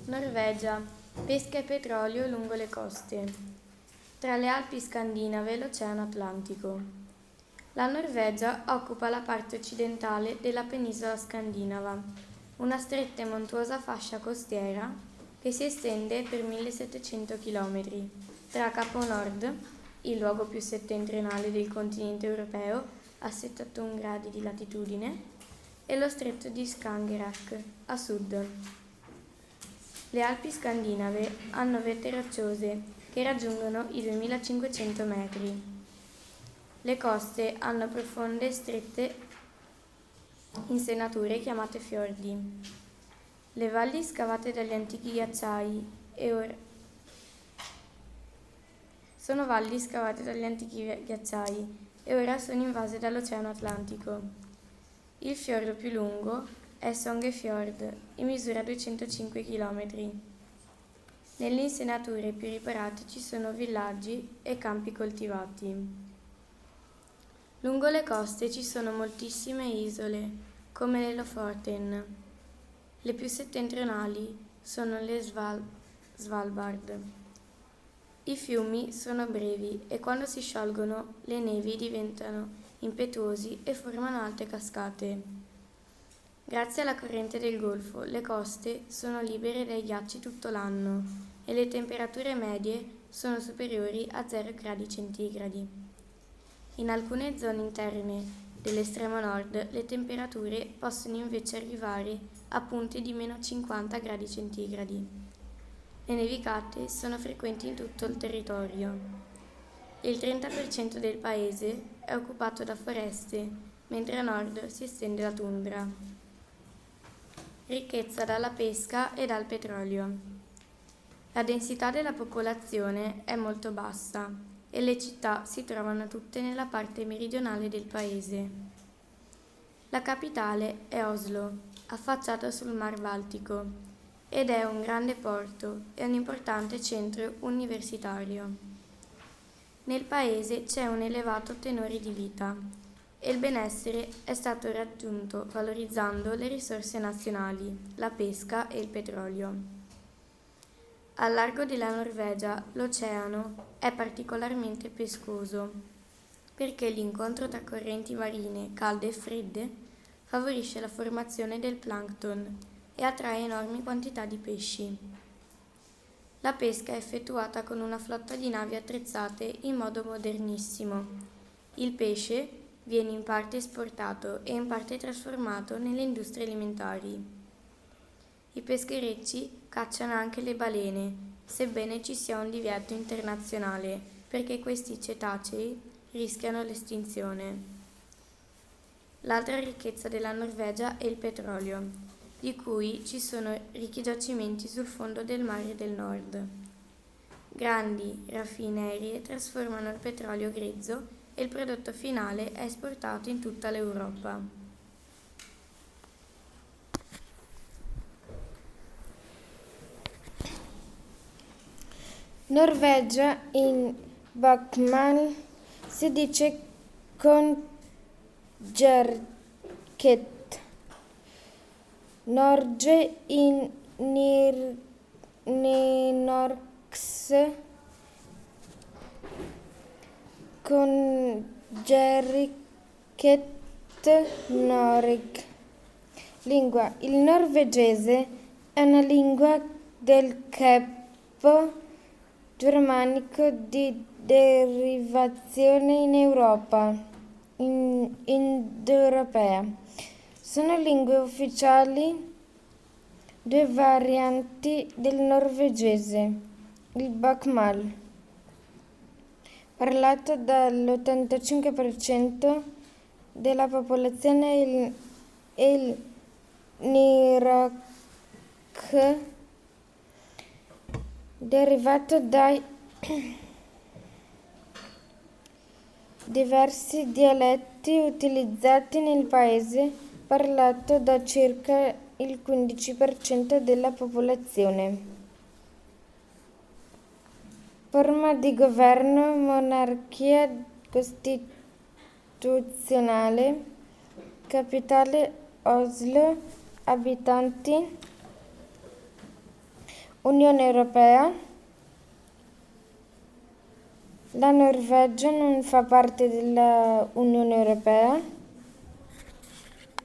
Norvegia. Pesca e petrolio lungo le coste. Tra le Alpi scandinave e l'Oceano Atlantico. La Norvegia occupa la parte occidentale della penisola scandinava, una stretta e montuosa fascia costiera che si estende per 1700 km tra Capo Nord, il luogo più settentrionale del continente europeo, a 71 gradi di latitudine, e lo stretto di Skagerrak, a sud. Le Alpi scandinave hanno vette rocciose che raggiungono i 2500 metri. Le coste hanno profonde e strette insenature chiamate fiordi. Le valli scavate dagli antichi ghiacciai e ora sono invase dall'Oceano Atlantico. Il fiordo più lungo è Sognefjord e misura 205 km. Nelle insenature più riparate ci sono villaggi e campi coltivati. Lungo le coste ci sono moltissime isole, come le Lofoten. Le più settentrionali sono le Svalbard. I fiumi sono brevi e quando si sciolgono le nevi diventano impetuosi e formano alte cascate. Grazie alla corrente del Golfo, le coste sono libere dai ghiacci tutto l'anno e le temperature medie sono superiori a 0 gradi centigradi. In alcune zone interne dell'estremo nord le temperature possono invece arrivare a punte di meno 50 gradi centigradi. Le nevicate sono frequenti in tutto il territorio. Il 30% del paese è occupato da foreste, mentre a nord si estende la tundra. Ricchezza dalla pesca e dal petrolio. La densità della popolazione è molto bassa e le città si trovano tutte nella parte meridionale del paese. La capitale è Oslo, affacciata sul Mar Baltico, ed è un grande porto e un importante centro universitario. Nel paese c'è un elevato tenore di vita e il benessere è stato raggiunto valorizzando le risorse nazionali, la pesca e il petrolio. Al largo della Norvegia l'oceano è particolarmente pescoso perché l'incontro tra correnti marine calde e fredde favorisce la formazione del plancton e attrae enormi quantità di pesci. La pesca è effettuata con una flotta di navi attrezzate in modo modernissimo. Il pesce viene in parte esportato e in parte trasformato nelle industrie alimentari. I pescherecci cacciano anche le balene, sebbene ci sia un divieto internazionale, perché questi cetacei rischiano l'estinzione. L'altra ricchezza della Norvegia è il petrolio, di cui ci sono ricchi giacimenti sul fondo del Mare del Nord. Grandi raffinerie trasformano il petrolio grezzo e il prodotto finale è esportato in tutta l'Europa. Norvegia in Bokmål si dice kongerket. Norge in Nynorks kongerket Noreg. Lingua. Il norvegese è una lingua del cepo germanico di derivazione indoeuropea. Sono lingue ufficiali due varianti del norvegese, il bokmål, parlato dall'85% della popolazione, e il nynorsk, derivato dai diversi dialetti utilizzati nel paese, parlato da circa il 15% della popolazione. Forma di governo: monarchia costituzionale. Capitale Oslo. Abitanti Unione Europea. La Norvegia non fa parte della Unione Europea.